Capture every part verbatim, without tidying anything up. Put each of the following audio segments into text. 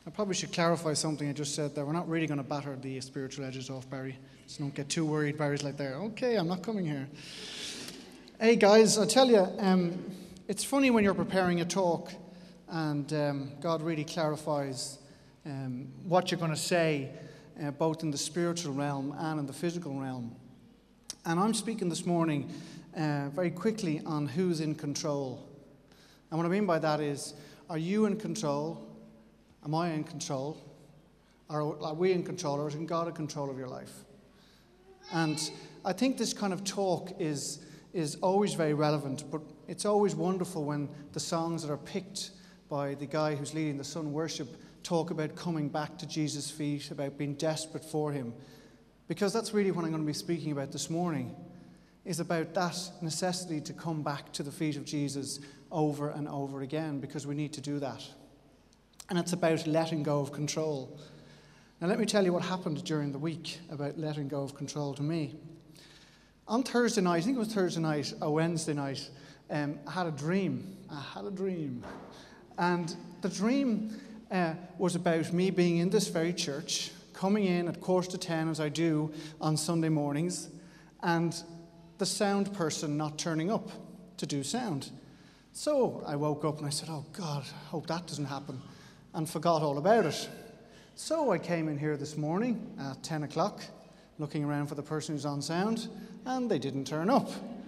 I probably should clarify something I just said there. We're not really going to batter the spiritual edges off Barry. So don't get too worried. Barry's like there. Okay, I'm not coming here. Hey guys, I tell you, um, it's funny when you're preparing a talk and um, God really clarifies um, what you're going to say, uh, both in the spiritual realm and in the physical realm. And I'm speaking this morning uh, very quickly on who's in control. And what I mean by that is, are you in control? Am I in control? Are, are we in control, or is God in control of your life? And I think this kind of talk is, is always very relevant, but it's always wonderful when the songs that are picked by the guy who's leading the Sun Worship talk about coming back to Jesus' feet, about being desperate for him. Because that's really what I'm going to be speaking about this morning, is about that necessity to come back to the feet of Jesus over and over again, because we need to do that. And it's about letting go of control. Now let me tell you what happened during the week about letting go of control to me. On Thursday night, I think it was Thursday night or Wednesday night, um, I had a dream. I had a dream. And the dream uh, was about me being in this very church, coming in at quarter to ten as I do on Sunday mornings, and the sound person not turning up to do sound. So I woke up and I said, oh God, I hope that doesn't happen, and forgot all about it. So I came in here this morning at ten o'clock, looking around for the person who's on sound, and they didn't turn up.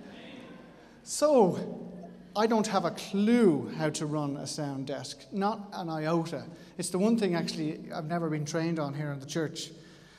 So I don't have a clue how to run a sound desk, not an iota. It's the one thing actually I've never been trained on here in the church.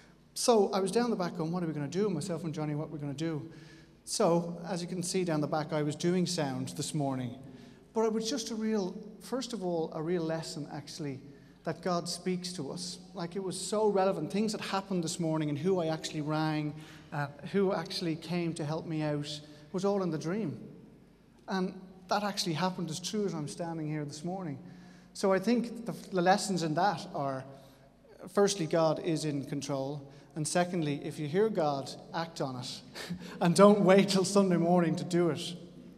So I was down the back going, what are we going to do? Myself and Johnny, what are we going to do? So, as you can see down the back, I was doing sound this morning. But it was just a real, first of all, a real lesson, actually, that God speaks to us. Like, it was so relevant. Things that happened this morning and who I actually rang, uh, who actually came to help me out, was all in the dream. And that actually happened as true as I'm standing here this morning. So I think the, the lessons in that are, firstly, God is in control. And secondly, if you hear God, act on it. And don't wait till Sunday morning to do it.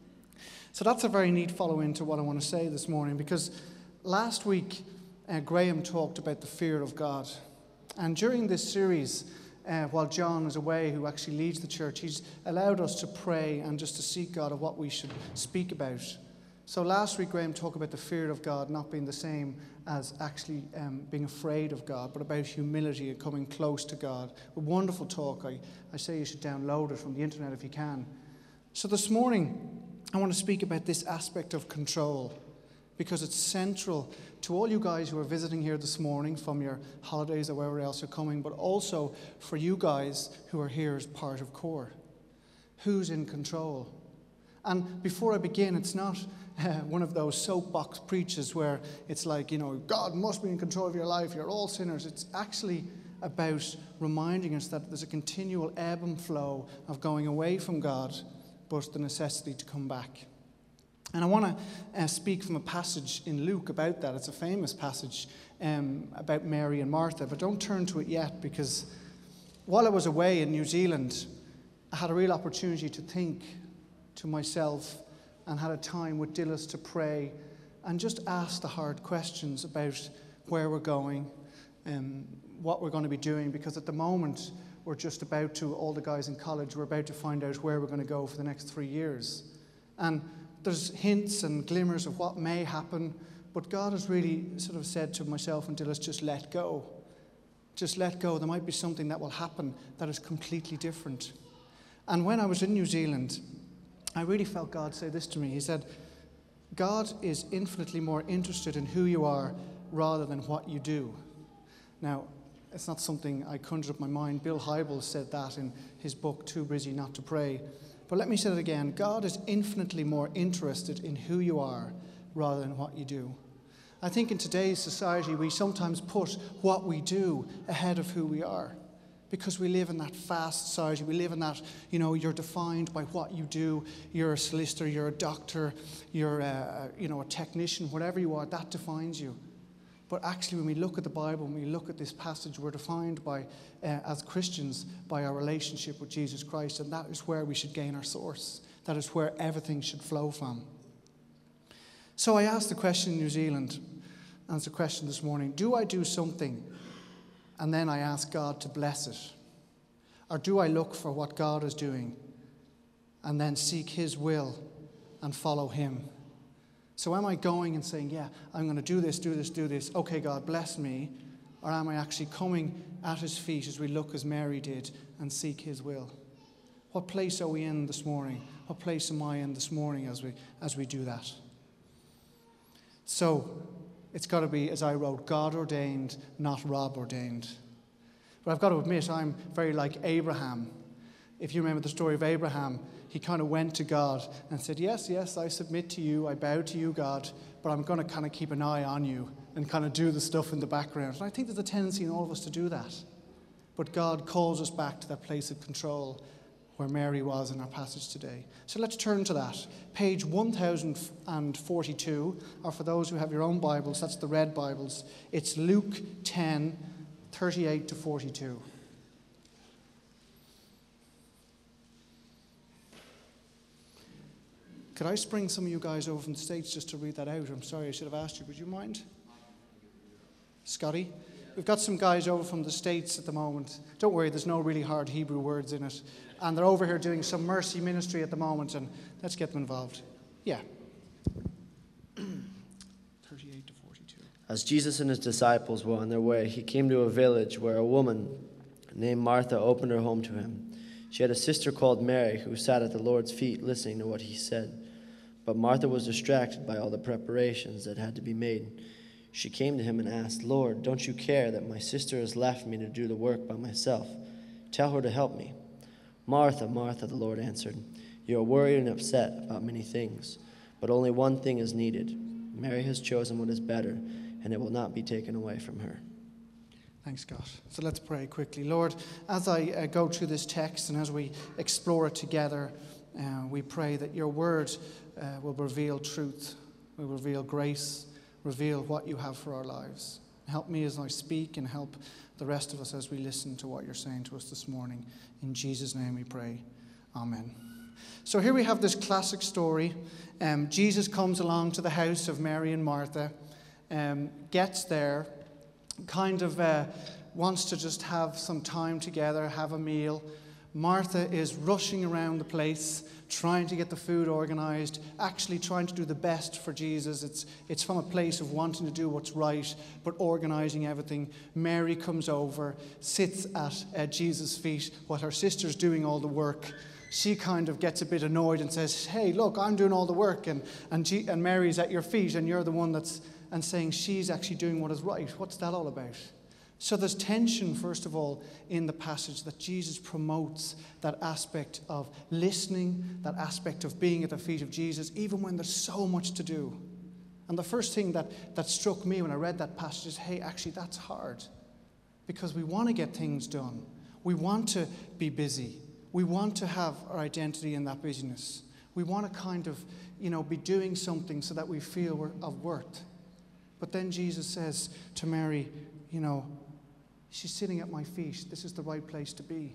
So that's a very neat follow-in to what I want to say this morning, because last week, uh, Graham talked about the fear of God. And during this series, uh, while John is away, who actually leads the church, he's allowed us to pray and just to seek God of what we should speak about. So last week, Graham talked about the fear of God not being the same as actually um, being afraid of God, but about humility and coming close to God. A wonderful talk. I, I say you should download it from the internet if you can. So this morning, I want to speak about this aspect of control, because it's central to all you guys who are visiting here this morning from your holidays or wherever else you're coming, but also for you guys who are here as part of CORE. Who's in control? And before I begin, it's not uh, one of those soapbox preaches where it's like, you know, God must be in control of your life, you're all sinners. It's actually about reminding us that there's a continual ebb and flow of going away from God, but the necessity to come back. And I want to uh, speak from a passage in Luke about that. It's a famous passage um, about Mary and Martha, but don't turn to it yet, because while I was away in New Zealand, I had a real opportunity to think to myself and had a time with Dillis to pray and just ask the hard questions about where we're going and what we're going to be doing, because at the moment we're just about to, all the guys in college, we're about to find out where we're going to go for the next three years. And there's hints and glimmers of what may happen, but God has really sort of said to myself and Dillis, just let go. Just let go. There might be something that will happen that is completely different. And when I was in New Zealand, I really felt God say this to me. He said, God is infinitely more interested in who you are rather than what you do. Now, it's not something I conjured up in my mind. Bill Hybels said that in his book, Too Busy Not to Pray. But let me say it again. God is infinitely more interested in who you are rather than what you do. I think in today's society, we sometimes put what we do ahead of who we are, because we live in that fast society. We live in that, you know, you're defined by what you do. You're a solicitor, you're a doctor, you're a, you know, a technician, whatever you are, that defines you. But actually, when we look at the Bible, when we look at this passage, we're defined by, uh, as Christians, by our relationship with Jesus Christ, and that is where we should gain our source. That is where everything should flow from. So I asked the question in New Zealand, answer the question this morning. Do I do something and then I ask God to bless it? Or do I look for what God is doing and then seek his will and follow him? So am I going and saying, yeah, I'm going to do this, do this, do this. Okay, God, bless me. Or am I actually coming at his feet as we look as Mary did and seek his will? What place are we in this morning? What place am I in this morning as we as we do that? So it's got to be, as I wrote, God ordained, not Rob ordained. But I've got to admit, I'm very like Abraham. If you remember the story of Abraham, he kind of went to God and said, yes, yes, I submit to you, I bow to you, God, but I'm going to kind of keep an eye on you and kind of do the stuff in the background. And I think there's a tendency in all of us to do that. But God calls us back to that place of control where Mary was in our passage today. So let's turn to that. Page one thousand forty-two, or for those who have your own Bibles, that's the red Bibles. It's Luke ten, thirty-eight to forty-two. Could I spring some of you guys over from the States just to read that out? I'm sorry, I should have asked you. Would you mind? Scotty? We've got some guys over from the States at the moment. Don't worry, there's no really hard Hebrew words in it. And they're over here doing some mercy ministry at the moment, and let's get them involved. Yeah. thirty-eight to forty-two. As Jesus and his disciples were on their way, he came to a village where a woman named Martha opened her home to him. She had a sister called Mary who sat at the Lord's feet listening to what he said. But Martha was distracted by all the preparations that had to be made. She came to him and asked, Lord, don't you care that my sister has left me to do the work by myself? Tell her to help me. Martha, Martha, the Lord answered, you are worried and upset about many things, but only one thing is needed. Mary has chosen what is better, and it will not be taken away from her. Thanks, Scott. So let's pray quickly. Lord, as I uh, go through this text and as we explore it together, uh, we pray that your word uh, will reveal truth, will reveal grace, reveal what you have for our lives. Help me as I speak and help the rest of us as we listen to what you're saying to us this morning. In Jesus' name we pray. Amen. So here we have this classic story. Um, Jesus comes along to the house of Mary and Martha, um, gets there, kind of uh, wants to just have some time together, have a meal. Martha is rushing around the place, trying to get the food organized, actually trying to do the best for Jesus. It's, it's from a place of wanting to do what's right, but organizing everything. Mary comes over, sits at uh, Jesus' feet while her sister's doing all the work. She kind of gets a bit annoyed and says, hey, look, I'm doing all the work, and, and, G- and Mary's at your feet, and you're the one that's, and saying she's actually doing what is right. What's that all about? So there's tension, first of all, in the passage that Jesus promotes that aspect of listening, that aspect of being at the feet of Jesus, even when there's so much to do. And the first thing that, that struck me when I read that passage is, hey, actually, that's hard. Because we want to get things done. We want to be busy. We want to have our identity in that busyness. We want to kind of, you know, be doing something so that we feel we're of worth. But then Jesus says to Mary, you know, she's sitting at my feet. This is the right place to be.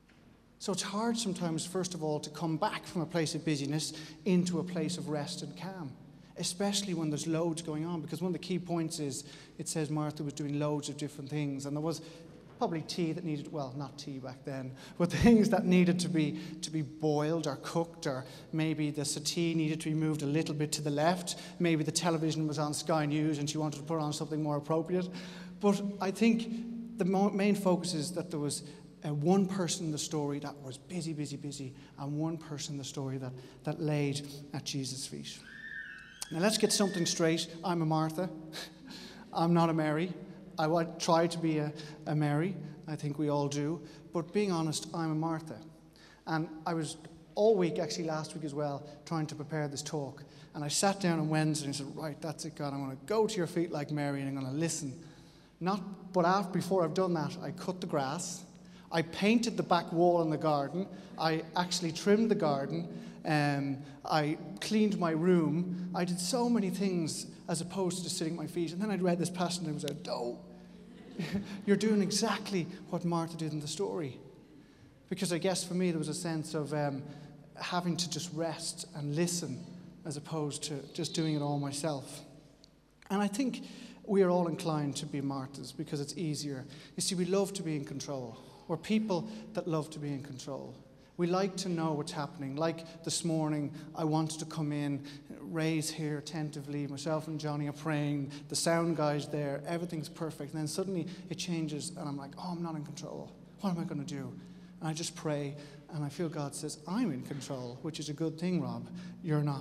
So it's hard sometimes, first of all, to come back from a place of busyness into a place of rest and calm, especially when there's loads going on. Because one of the key points is it says Martha was doing loads of different things. And there was probably tea that needed, well, not tea back then, but things that needed to be to be boiled or cooked, or maybe the settee needed to be moved a little bit to the left. Maybe the television was on Sky News and she wanted to put on something more appropriate. But I think the mo- main focus is that there was uh, one person in the story that was busy, busy, busy, and one person in the story that, that laid at Jesus' feet. Now let's get something straight. I'm a Martha. I'm not a Mary. I would try to be a, a Mary. I think we all do. But being honest, I'm a Martha. And I was all week, actually last week as well, trying to prepare this talk. And I sat down on Wednesday and said, right, that's it, God. I'm going to go to your feet like Mary and I'm going to listen. Not, but after, before I've done that, I cut the grass. I painted the back wall in the garden. I actually trimmed the garden. Um, I cleaned my room. I did so many things as opposed to just sitting at my feet. And then I read this passage and I was like, no, you're doing exactly what Martha did in the story. Because I guess for me there was a sense of um, having to just rest and listen as opposed to just doing it all myself. And I think we are all inclined to be Marthas because it's easier. You see, we love to be in control. We're people that love to be in control. We like to know what's happening. Like this morning, I wanted to come in, Ray's here attentively, myself and Johnny are praying, the sound guy's there, everything's perfect. And then suddenly it changes and I'm like, oh, I'm not in control. What am I going to do? And I just pray and I feel God says, I'm in control, which is a good thing, Rob. You're not.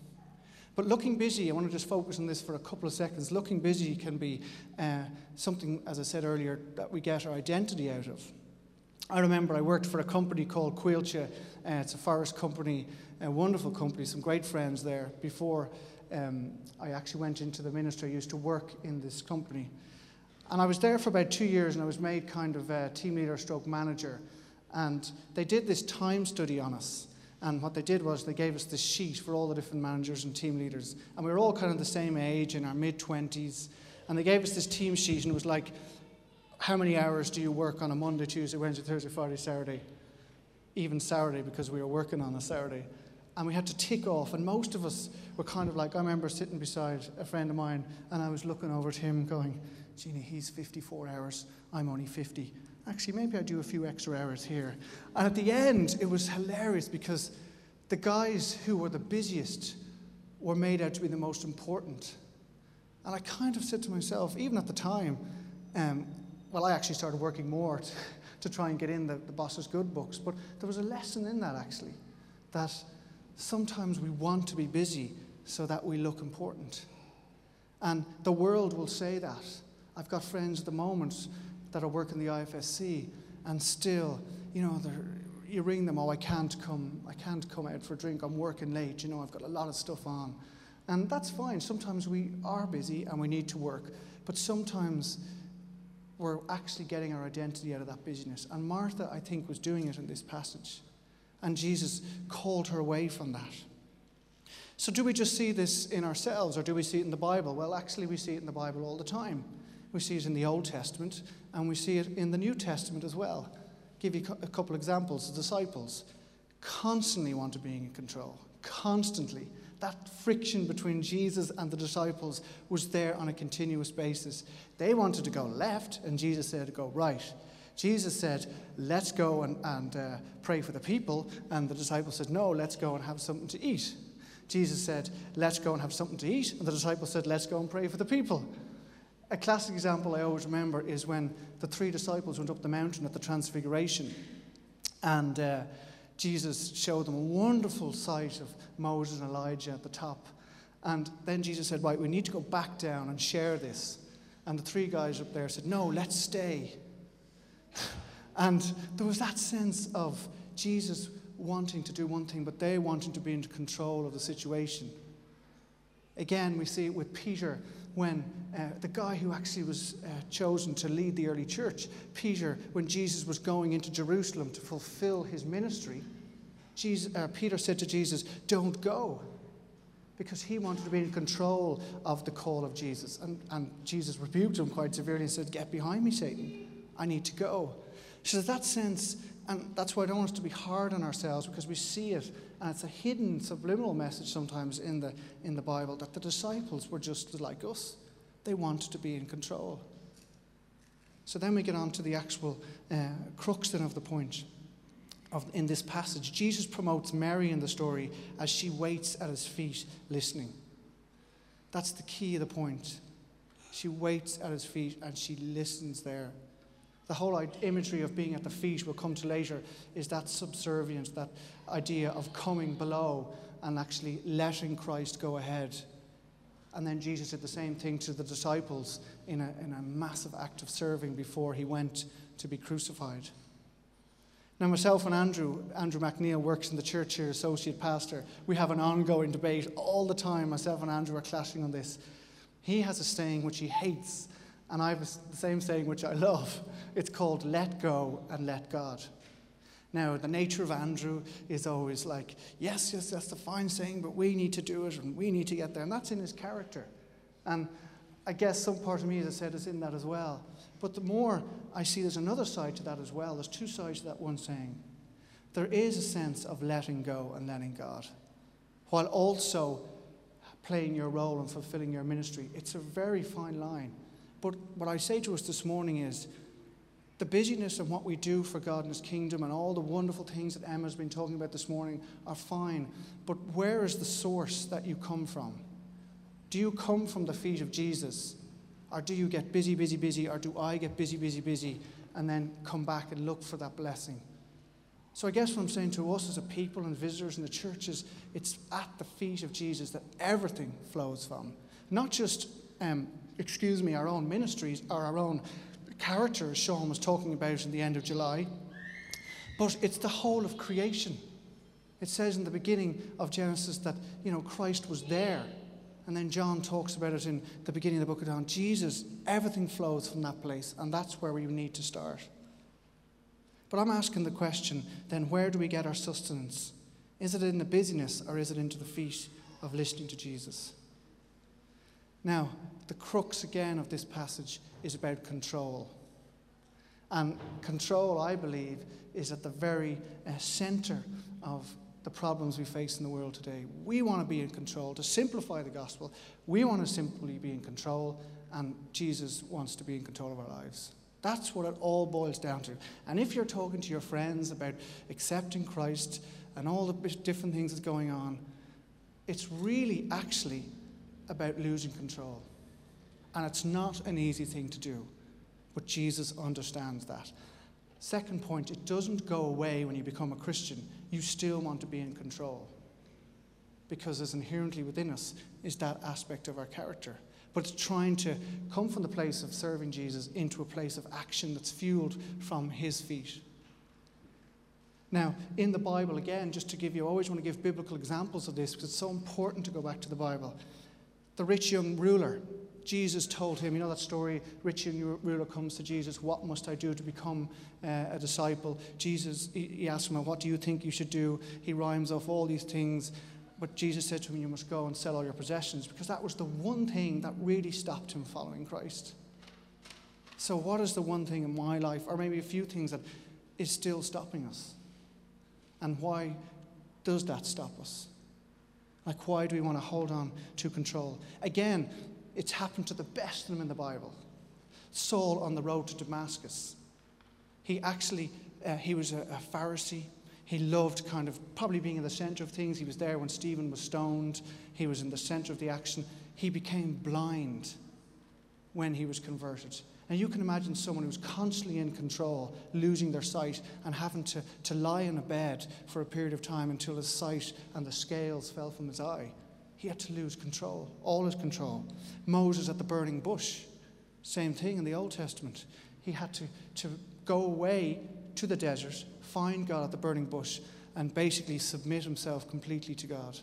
But looking busy, I want to just focus on this for a couple of seconds. Looking busy can be uh, something, as I said earlier, that we get our identity out of. I remember I worked for a company called Quilcha. Uh, it's a forest company, a wonderful company, some great friends there. Before um, I actually went into the ministry, I used to work in this company. And I was there for about two years and I was made kind of a team leader stroke manager. And they did this time study on us. And what they did was they gave us this sheet for all the different managers and team leaders. And we were all kind of the same age, in our mid-twenties. And they gave us this team sheet and it was like, how many hours do you work on a Monday, Tuesday, Wednesday, Thursday, Friday, Saturday? Even Saturday, because we were working on a Saturday. And we had to tick off. And most of us were kind of like, I remember sitting beside a friend of mine and I was looking over at him going, Jeannie, he's fifty-four hours, I'm only fifty. Actually, maybe I do a few extra hours here. And at the end, it was hilarious because the guys who were the busiest were made out to be the most important. And I kind of said to myself, even at the time, um, well, I actually started working more to, to try and get in the, the boss's good books. But there was a lesson in that, actually, that sometimes we want to be busy so that we look important. And the world will say that. I've got friends at the moment that are working the I F S C, and still, you know, you ring them, oh, I can't come, I can't come out for a drink, I'm working late, you know, I've got a lot of stuff on. And that's fine. Sometimes we are busy and we need to work, but sometimes we're actually getting our identity out of that busyness. And Martha, I think, was doing it in this passage. And Jesus called her away from that. So do we just see this in ourselves, or do we see it in the Bible? Well, actually, we see it in the Bible all the time. We see it in the Old Testament, and we see it in the New Testament as well. I'll give you a couple examples. The disciples constantly want to be in control, constantly. That friction between Jesus and the disciples was there on a continuous basis. They wanted to go left, and Jesus said, go right. Jesus said, let's go and, and uh, pray for the people, and the disciples said, no, let's go and have something to eat. Jesus said, let's go and have something to eat, and the disciples said, let's go and pray for the people. A classic example I always remember is when the three disciples went up the mountain at the Transfiguration, and uh, Jesus showed them a wonderful sight of Moses and Elijah at the top. And then Jesus said, right, we need to go back down and share this. And the three guys up there said, no, let's stay. And there was that sense of Jesus wanting to do one thing, but they wanting to be in control of the situation. Again, we see it with Peter when uh, the guy who actually was uh, chosen to lead the early church, Peter, when Jesus was going into Jerusalem to fulfill his ministry, Jesus, uh, Peter said to Jesus, don't go, because he wanted to be in control of the call of Jesus. And, and Jesus rebuked him quite severely and said, get behind me, Satan. I need to go. So there's that sense, and that's why I don't want us to be hard on ourselves, because we see it, and it's a hidden subliminal message sometimes in the in the Bible, that the disciples were just like us. They wanted to be in control. So then we get on to the actual uh, crux then of the point of in this passage. Jesus promotes Mary in the story as she waits at his feet listening. That's the key of the point. She waits at his feet and she listens there. The whole imagery of being at the feet, we'll come to later, is that subservience, that idea of coming below and actually letting Christ go ahead. And then Jesus did the same thing to the disciples in a, in a massive act of serving before he went to be crucified. Now, myself and Andrew, Andrew McNeil works in the church here, associate pastor. We have an ongoing debate all the time. Myself and Andrew are clashing on this. He has a saying which he hates, and I have the same saying which I love. It's called let go and let God. Now, the nature of Andrew is always like, yes, yes, that's a fine saying, but we need to do it and we need to get there. And that's in his character. And I guess some part of me, as I said, is in that as well. But the more I see there's another side to that as well. There's two sides to that one saying. There is a sense of letting go and letting God, while also playing your role and fulfilling your ministry. It's a very fine line. But what I say to us this morning is, the busyness of what we do for God and His kingdom and all the wonderful things that Emma's been talking about this morning are fine. But where is the source that you come from? Do you come from the feet of Jesus? Or do you get busy, busy, busy? Or do I get busy, busy, busy and then come back and look for that blessing? So I guess what I'm saying to us as a people and visitors in the church is, it's at the feet of Jesus that everything flows from. Not just, um, excuse me, our own ministries or our own character, as Sean was talking about in the end of July, but it's the whole of creation. It says in the beginning of Genesis that, you know, Christ was there. And then John talks about it in the beginning of the book of John. Jesus, everything flows from that place, and that's where we need to start. But I'm asking the question, then where do we get our sustenance? Is it in the busyness, or is it into the feet of listening to Jesus? Now, the crux again of this passage is about control. And control, I believe, is at the very uh, center of the problems we face in the world today. We want to be in control. To simplify the gospel, we want to simply be in control, and Jesus wants to be in control of our lives. That's what it all boils down to. And if you're talking to your friends about accepting Christ and all the different things that's going on, it's really actually about losing control. And it's not an easy thing to do, but Jesus understands that. Second point, it doesn't go away when you become a Christian. You still want to be in control, because as inherently within us is that aspect of our character. But it's trying to come from the place of serving Jesus into a place of action that's fueled from His feet. Now, in the Bible, again, just to give you, I always want to give biblical examples of this because it's so important to go back to the Bible. The rich young ruler, Jesus told him, you know that story, rich young ruler comes to Jesus, what must I do to become uh, a disciple? Jesus, he, he asked him, what do you think you should do? He rhymes off all these things. But Jesus said to him, you must go and sell all your possessions, because that was the one thing that really stopped him following Christ. So what is the one thing in my life, or maybe a few things, that is still stopping us? And why does that stop us? Like, why do we want to hold on to control? Again, it's happened to the best of them in the Bible. Saul on the road to Damascus. He actually, uh, he was a, a Pharisee. He loved kind of probably being in the center of things. He was there when Stephen was stoned. He was in the center of the action. He became blind when he was converted. And you can imagine someone who's constantly in control, losing their sight and having to, to lie in a bed for a period of time until his sight and the scales fell from his eye. He had to lose control, all his control. Moses at the burning bush, same thing in the Old Testament. He had to, to go away to the desert, find God at the burning bush, and basically submit himself completely to God.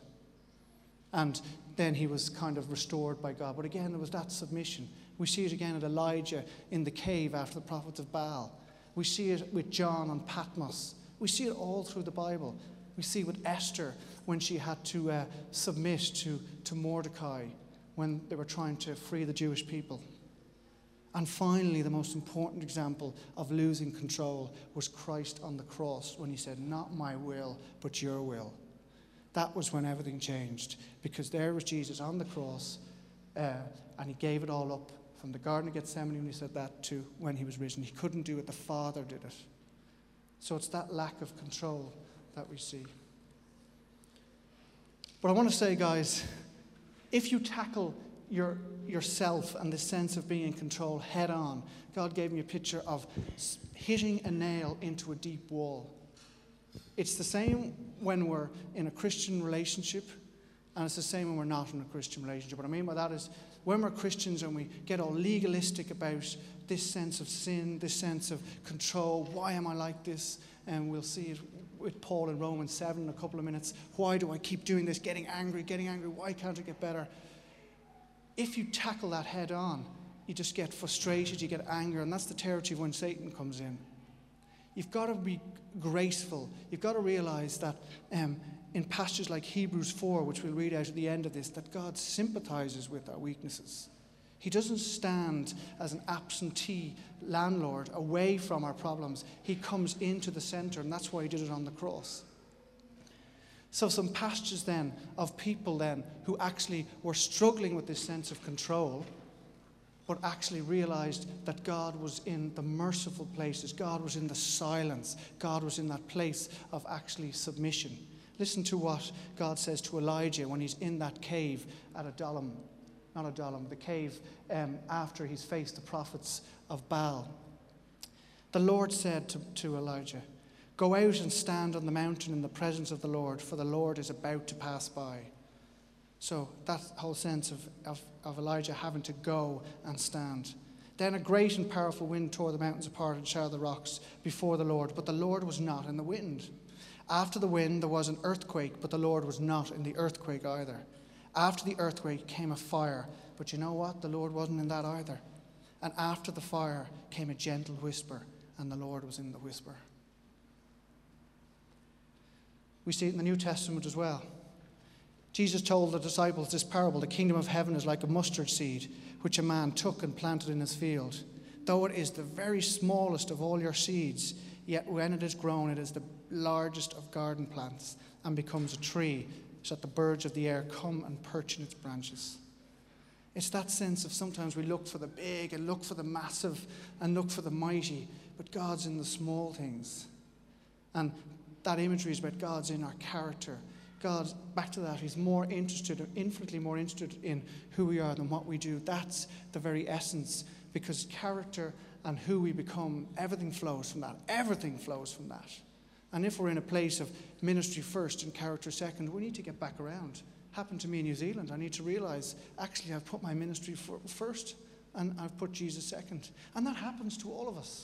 And then he was kind of restored by God. But again, there was that submission. We see it again at Elijah in the cave after the prophets of Baal. We see it with John on Patmos. We see it all through the Bible. We see with Esther when she had to uh, submit to, to Mordecai when they were trying to free the Jewish people. And finally, the most important example of losing control was Christ on the cross when he said, not my will, but your will. That was when everything changed, because there was Jesus on the cross, uh, and he gave it all up from the Garden of Gethsemane when he said that to when he was risen. He couldn't do it, the Father did it. So it's that lack of control that we see. But I want to say, guys, if you tackle your yourself and the sense of being in control head on, God gave me a picture of hitting a nail into a deep wall. It's the same when we're in a Christian relationship, and it's the same when we're not in a Christian relationship. What I mean by that is when we're Christians and we get all legalistic about this sense of sin, this sense of control, why am I like this? And we'll see it with Paul in Romans seven in a couple of minutes. Why do I keep doing this? Getting angry, getting angry. Why can't I get better? If you tackle that head on, you just get frustrated, you get anger, and that's the territory of when Satan comes in. You've got to be graceful. You've got to realize that um, in passages like Hebrews four, which we'll read out at the end of this, that God sympathizes with our weaknesses. He doesn't stand as an absentee landlord away from our problems. He comes into the center, and that's why he did it on the cross. So some passages then of people then who actually were struggling with this sense of control, but actually realized that God was in the merciful places. God was in the silence. God was in that place of actually submission. Listen to what God says to Elijah when he's in that cave at Adullam. Not Adullam, the cave um, after he's faced the prophets of Baal. The Lord said to, to Elijah, "Go out and stand on the mountain in the presence of the Lord, for the Lord is about to pass by." So that whole sense of, of, of Elijah having to go and stand. Then a great and powerful wind tore the mountains apart and shattered the rocks before the Lord, but the Lord was not in the wind. After the wind there was an earthquake, but the Lord was not in the earthquake either. After the earthquake came a fire, but you know what? The Lord wasn't in that either. And after the fire came a gentle whisper, and the Lord was in the whisper. We see it in the New Testament as well. Jesus told the disciples this parable: "The kingdom of heaven is like a mustard seed, which a man took and planted in his field. Though it is the very smallest of all your seeds, yet when it is grown, it is the largest of garden plants and becomes a tree, so that the birds of the air come and perch in its branches." It's that sense of sometimes we look for the big and look for the massive and look for the mighty, but God's in the small things. And that imagery is about God's in our character. God, back to that, he's more interested, infinitely more interested in who we are than what we do. That's the very essence, because character and who we become, everything flows from that. Everything flows from that. And if we're in a place of ministry first and character second, we need to get back around. Happened to me in New Zealand. I need to realize, actually, I've put my ministry for, first and I've put Jesus second. And that happens to all of us.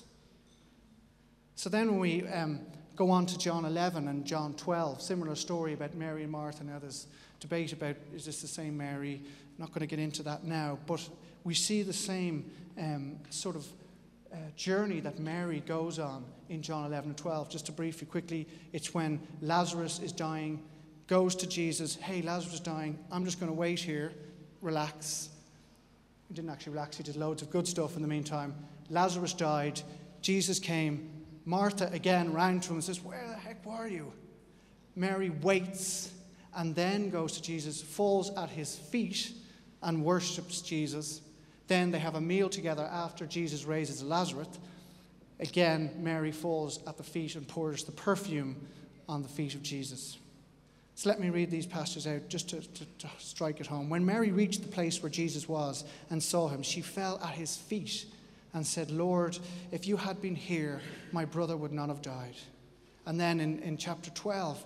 So then when we um, go on to John eleven and John twelve, similar story about Mary and Martha. Now there's debate about, is this the same Mary? I'm not going to get into that now. But we see the same um, sort of uh, journey that Mary goes on in John eleven and twelve. Just to briefly, quickly, it's when Lazarus is dying, goes to Jesus. "Hey, Lazarus is dying. I'm just going to wait here. Relax." He didn't actually relax. He did loads of good stuff in the meantime. Lazarus died. Jesus came. Martha again ran to him and says, "Where the heck were you?" Mary waits and then goes to Jesus, falls at his feet and worships Jesus. Then they have a meal together after Jesus raises Lazarus. Again, Mary falls at the feet and pours the perfume on the feet of Jesus. So let me read these passages out just to, to, to strike it home. "When Mary reached the place where Jesus was and saw him, she fell at his feet and said, 'Lord, if you had been here, my brother would not have died.'" And then in, in chapter twelve,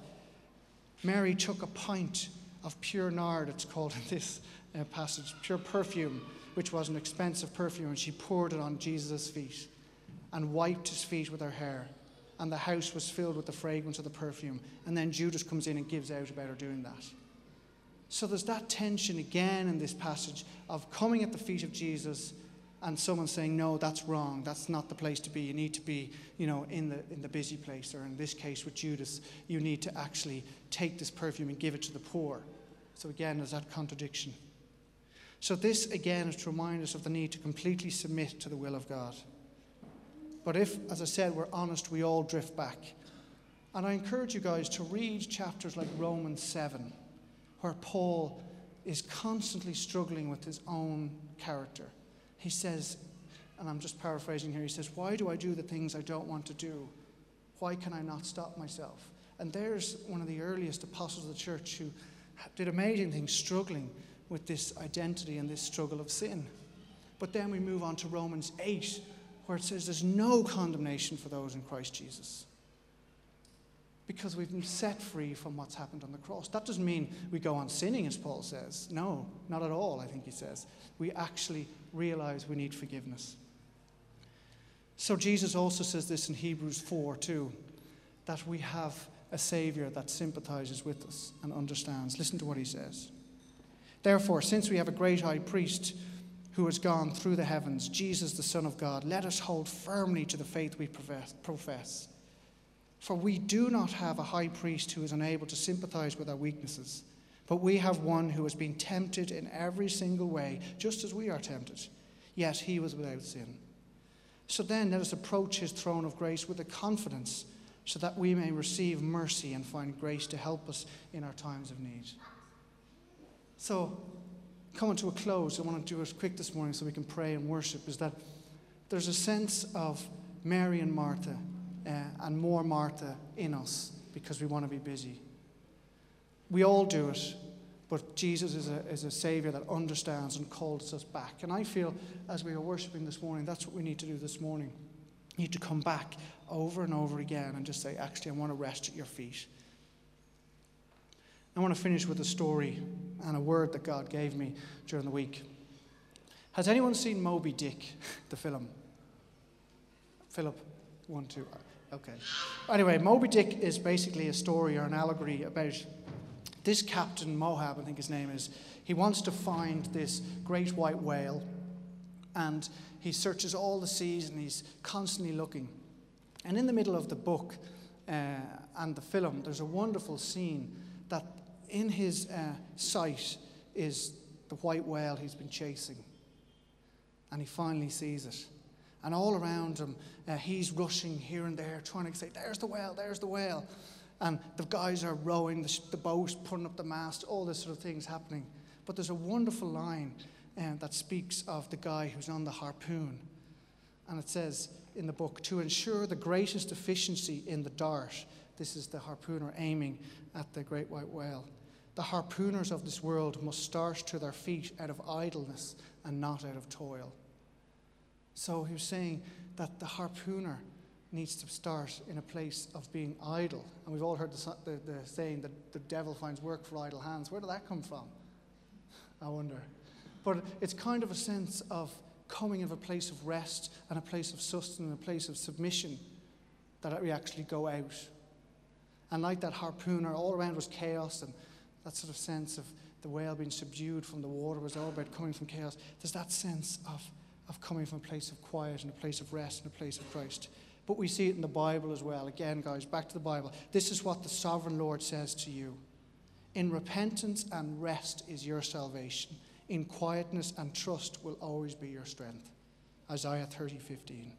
Mary took a pint of pure nard, it's called in this uh, passage, pure perfume, which was an expensive perfume, and she poured it on Jesus' feet and wiped his feet with her hair. And the house was filled with the fragrance of the perfume. And then Judas comes in and gives out about her doing that. So there's that tension again in this passage of coming at the feet of Jesus and someone saying, "No, that's wrong. That's not the place to be. You need to be, you know, in the in the busy place." Or in this case with Judas, you need to actually take this perfume and give it to the poor. So again, there's that contradiction. So this again is to remind us of the need to completely submit to the will of God. But if, as I said, we're honest, we all drift back. And I encourage you guys to read chapters like Romans seven, where Paul is constantly struggling with his own character. He says, and I'm just paraphrasing here, he says, "Why do I do the things I don't want to do? Why can I not stop myself?" And there's one of the earliest apostles of the church who did amazing things, struggling with this identity and this struggle of sin. But then we move on to Romans eight, where it says there's no condemnation for those in Christ Jesus, because we've been set free from what's happened on the cross. That doesn't mean we go on sinning, as Paul says. No, not at all, I think he says. We actually realize we need forgiveness. So Jesus also says this in Hebrews four too, that we have a Savior that sympathizes with us and understands. Listen to what he says. "Therefore, since we have a great high priest who has gone through the heavens, Jesus, the Son of God, let us hold firmly to the faith we profess. For we do not have a high priest who is unable to sympathize with our weaknesses, but we have one who has been tempted in every single way, just as we are tempted, yet he was without sin. So then let us approach his throne of grace with the confidence so that we may receive mercy and find grace to help us in our times of need. So, coming to a close, I want to do it quick this morning so we can pray and worship, is that there's a sense of Mary and Martha uh, and more Martha in us because we want to be busy. We all do it, but Jesus is a, is a Savior that understands and calls us back. And I feel as we are worshiping this morning, that's what we need to do this morning. You need to come back over and over again and just say, actually, I want to rest at your feet. I want to finish with a story and a word that God gave me during the week. Has anyone seen Moby Dick, the film? Philip, one, two, okay. Anyway, Moby Dick is basically a story or an allegory about this captain, Mohab, I think his name is. He wants to find this great white whale, and he searches all the seas and he's constantly looking. And in the middle of the book uh, and the film, there's a wonderful scene that in his uh, sight is the white whale he's been chasing. And he finally sees it. And all around him, uh, he's rushing here and there, trying to say, there's the whale, there's the whale. And the guys are rowing, the, sh- the boat, putting up the mast, all this sort of things happening. But there's a wonderful line uh, that speaks of the guy who's on the harpoon. And it says in the book, to ensure the greatest efficiency in the dart, this is the harpooner aiming at the great white whale. The harpooners of this world must start to their feet out of idleness and not out of toil. So he was saying that the harpooner needs to start in a place of being idle. And we've all heard the, the, the saying that the devil finds work for idle hands. Where did that come from? I wonder. But it's kind of a sense of coming of a place of rest and a place of sustenance, a place of submission, that we actually go out. And like that harpooner, all around was chaos, and that sort of sense of the whale being subdued from the water was all about coming from chaos. There's that sense of, of coming from a place of quiet and a place of rest and a place of Christ. But we see it in the Bible as well. Again, guys, back to the Bible. This is what the sovereign Lord says to you. In repentance and rest is your salvation. In quietness and trust will always be your strength. Isaiah thirty fifteen.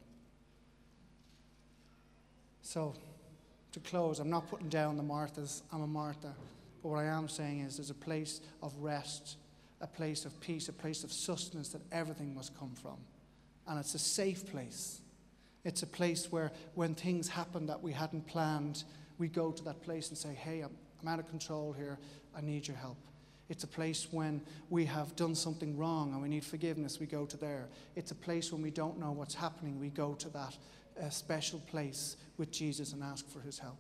So, to close, I'm not putting down the Marthas. I'm a Martha. But what I am saying is there's a place of rest, a place of peace, a place of sustenance that everything must come from. And it's a safe place. It's a place where when things happen that we hadn't planned, we go to that place and say, hey, I'm, I'm out of control here. I need your help. It's a place when we have done something wrong and we need forgiveness, we go to there. It's a place when we don't know what's happening, we go to that uh, special place with Jesus and ask for his help.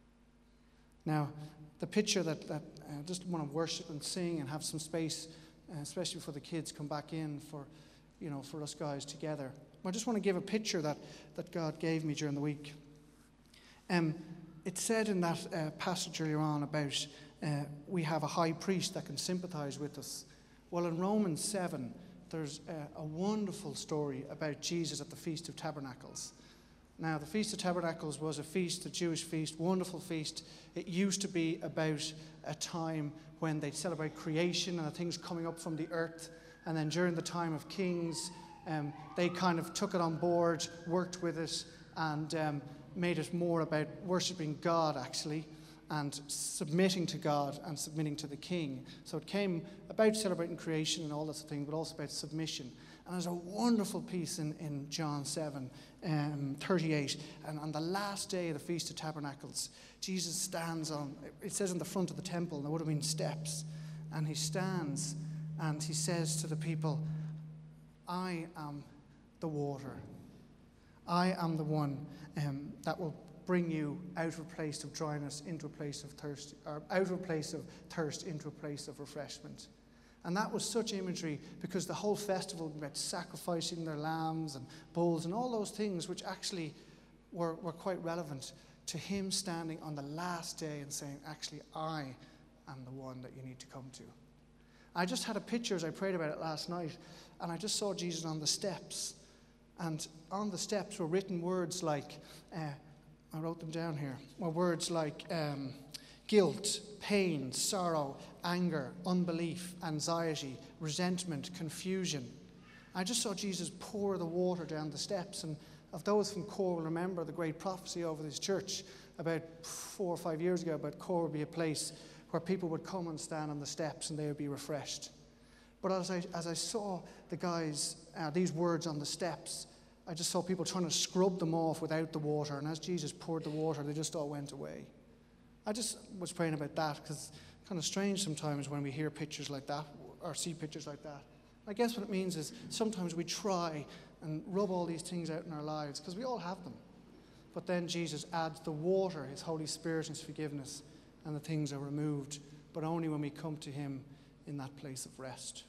Now, the picture that, that I uh, just want to worship and sing and have some space, uh, especially for the kids, come back in for, you know, for us guys together. I just want to give a picture that, that God gave me during the week. Um, it said in that uh, passage earlier on about uh, we have a high priest that can sympathize with us. Well, in Romans seven, there's a, a wonderful story about Jesus at the Feast of Tabernacles. Now, the Feast of Tabernacles was a feast, a Jewish feast, wonderful feast. It used to be about a time when they'd celebrate creation and the things coming up from the earth. And then during the time of kings, um, they kind of took it on board, worked with it, and um, made it more about worshipping God, actually, and submitting to God and submitting to the king. So it came about celebrating creation and all that sort of thing, but also about submission. And there's a wonderful piece in, in John seven, um, thirty-eight. And on the last day of the Feast of Tabernacles, Jesus stands on, it says in the front of the temple, and there would have been steps. And he stands and he says to the people, I am the water. I am the one um, that will bring you out of a place of dryness into a place of thirst, or out of a place of thirst into a place of refreshment. And that was such imagery because the whole festival was about sacrificing their lambs and bulls and all those things which actually were, were quite relevant to him standing on the last day and saying, actually, I am the one that you need to come to. I just had a picture as I prayed about it last night, and I just saw Jesus on the steps. And on the steps were written words like, uh, I wrote them down here, were words like um, guilt, pain, sorrow, anger, unbelief, anxiety, resentment, confusion. I just saw Jesus pour the water down the steps, and of those from Core will remember the great prophecy over this church about four or five years ago about Core would be a place where people would come and stand on the steps and they would be refreshed. But as I, as I saw the guys, uh, these words on the steps, I just saw people trying to scrub them off without the water. And as Jesus poured the water, they just all went away. I just was praying about that because it's kind of strange sometimes when we hear pictures like that or see pictures like that. I guess what it means is sometimes we try and rub all these things out in our lives because we all have them. But then Jesus adds the water, his Holy Spirit, his forgiveness, and the things are removed, but only when we come to him in that place of rest.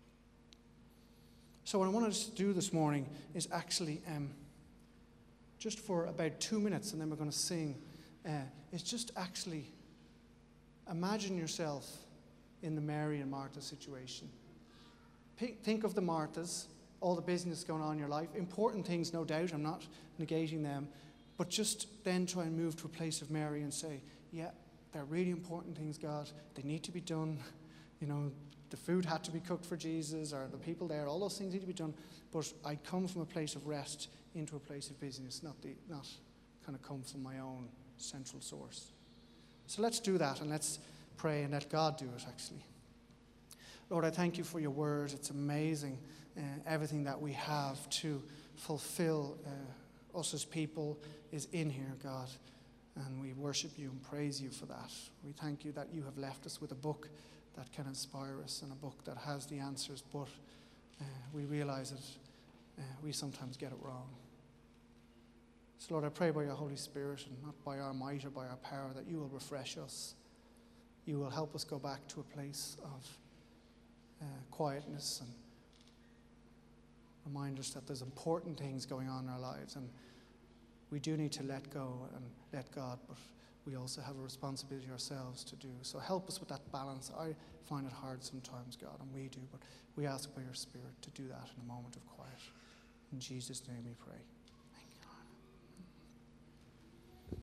So what I want us to do this morning is actually, um, just for about two minutes, and then we're going to sing, uh, is just actually imagine yourself in the Mary and Martha situation. P- think of the Marthas, all the business going on in your life, important things, no doubt, I'm not negating them, but just then try and move to a place of Mary and say, yeah, they're really important things, God. They need to be done. You know, the food had to be cooked for Jesus, or the people there, all those things need to be done. But I come from a place of rest into a place of business, not the not kind of come from my own central source. So let's do that, and let's pray and let God do it, actually. Lord, I thank you for your word. It's amazing, uh, everything that we have to fulfill uh, us as people is in here, God. And we worship you and praise you for that. We thank you that you have left us with a book that can inspire us and a book that has the answers, but uh, we realize that uh, we sometimes get it wrong. So Lord, I pray by your Holy Spirit and not by our might or by our power that you will refresh us. You will help us go back to a place of uh, quietness and remind us that there's important things going on in our lives, and we do need to let go and let God, but we also have a responsibility ourselves to do. So help us with that balance. I find it hard sometimes, God, and we do, but we ask by your Spirit to do that in a moment of quiet. In Jesus' name we pray.